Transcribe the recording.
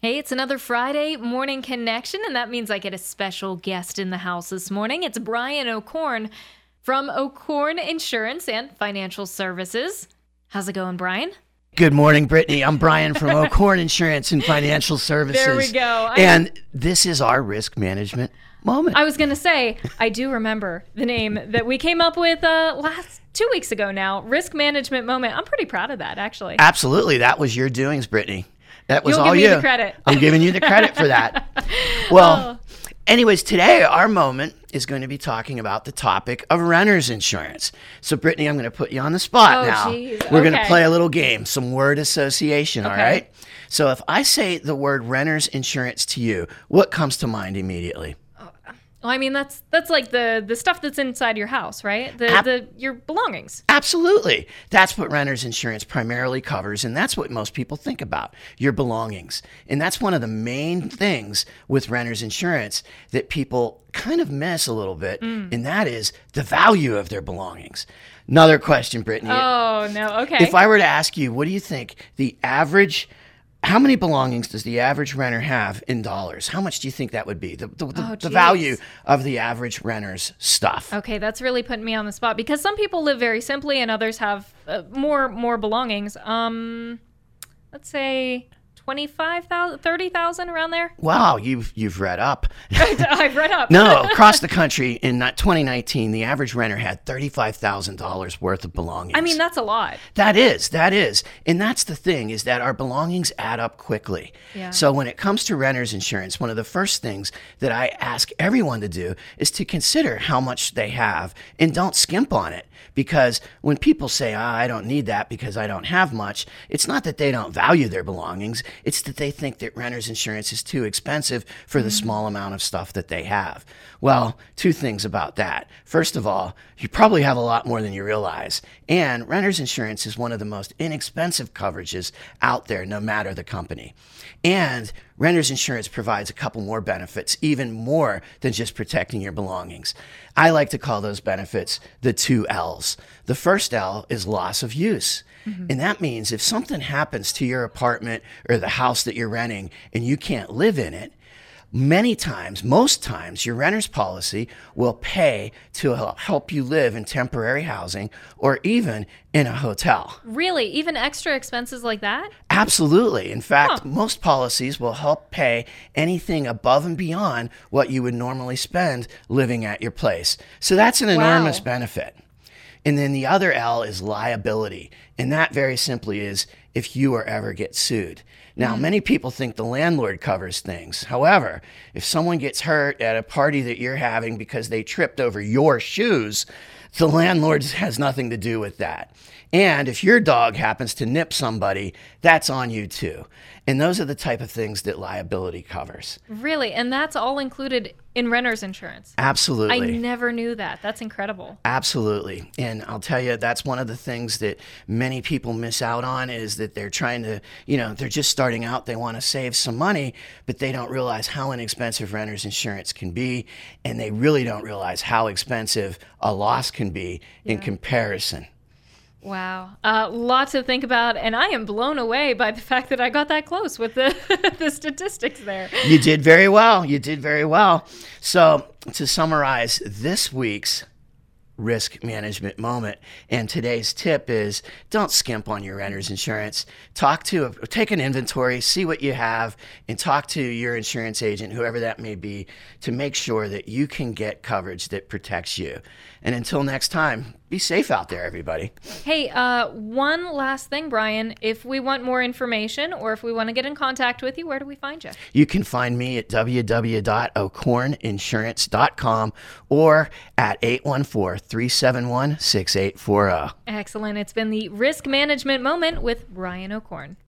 Hey, it's another Friday morning connection, and that means I get a special guest in the house this morning. It's Brian O'Corn from O'Corn Insurance and Financial Services. How's it going, Brian? Good morning, Brittany. I'm Brian from O'Corn Insurance and Financial Services. There we go. And this is our risk management moment. I was going to say, I do remember the name that we came up with 2 weeks ago now, Risk Management Moment. I'm pretty proud of that, actually. Absolutely. That was your doings, Brittany. That was You'll all give you. me the credit. I'm giving you the credit for that. Well, anyways, today our moment is going to be talking about the topic of renter's insurance. So, Brittany, I'm going to put you on the spot now. Geez. We're going to Okay. play a little game, some word association, all Okay. right? So if I say the word renter's insurance to you, what comes to mind immediately? Well, I mean, that's like the stuff that's inside your house, right? Your belongings. Absolutely. That's what renter's insurance primarily covers, and that's what most people think about, your belongings. And that's one of the main things with renter's insurance that people kind of miss a little bit, and that is the value of their belongings. Another question, Brittany. Oh, no. Okay. If I were to ask you, what do you think how many belongings does the average renter have in dollars? How much do you think that would be? The geez. value of the average renter's stuff. Okay, that's really putting me on the spot because some people live very simply and others have more belongings. Let's say 25,000, 30,000 around there. Wow, you've read up. I've read up. No, across the country in 2019, the average renter had $35,000 worth of belongings. I mean, that's a lot. That is. And that's the thing, is that our belongings add up quickly. Yeah. So when it comes to renter's insurance, one of the first things that I ask everyone to do is to consider how much they have and don't skimp on it. Because when people say, I don't need that because I don't have much, it's not that they don't value their belongings. It's that they think that renter's insurance is too expensive for the small amount of stuff that they have. Well, two things about that. First of all, you probably have a lot more than you realize. And renter's insurance is one of the most inexpensive coverages out there, no matter the company. And renter's insurance provides a couple more benefits, even more than just protecting your belongings. I like to call those benefits the 2 L's. The first L is loss of use. And that means if something happens to your apartment or the house that you're renting and you can't live in it, most times, your renter's policy will pay to help you live in temporary housing or even in a hotel. Really? Even extra expenses like that? Absolutely. In fact, most policies will help pay anything above and beyond what you would normally spend living at your place. So that's an enormous benefit. And then the other L is liability. And that very simply is if you or ever get sued. Now, many people think the landlord covers things. However, if someone gets hurt at a party that you're having because they tripped over your shoes, the landlord has nothing to do with that. And if your dog happens to nip somebody, that's on you too. And those are the type of things that liability covers. Really? And that's all included in renter's insurance? Absolutely. I never knew that. That's incredible. Absolutely. And I'll tell you, that's one of the things that many people miss out on is that they're trying to, they're just starting out. They want to save some money, but they don't realize how inexpensive renter's insurance can be. And they really don't realize how expensive a loss can be in comparison. Wow. Lots to think about, and I am blown away by the fact that I got that close with the the statistics there. You did very well. So to summarize this week's risk management moment, and today's tip is don't skimp on your renter's insurance. Take an inventory, see what you have, and talk to your insurance agent, whoever that may be, to make sure that you can get coverage that protects you. And until next time, be safe out there, everybody. Hey, one last thing, Brian. If we want more information or if we want to get in contact with you, where do we find you? You can find me at www.ocorninsurance.com or at 814-371-6840. Excellent. It's been the Risk Management Moment with Brian O'Corn.